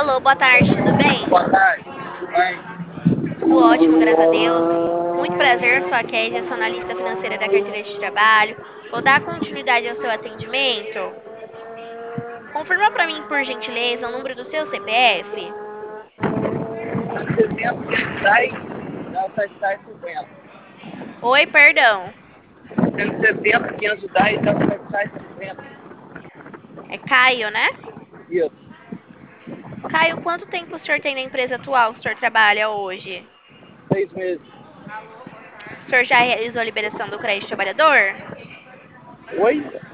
Alô, boa tarde, tudo bem? Boa tarde, tudo bem? Tudo ótimo, graças a Deus. Muito prazer, sou a Kézia, sou analista financeira da carteira de trabalho. Vou dar continuidade ao seu atendimento. Confirma para mim, por gentileza, o número do seu CPF. 60, 510, 07750. Oi, perdão. 170, 510, 07750. É Caio, né? Isso. Caio, quanto tempo o senhor tem na empresa atual que o senhor trabalha hoje? 6 meses. O senhor já realizou a liberação do crédito trabalhador? Oi?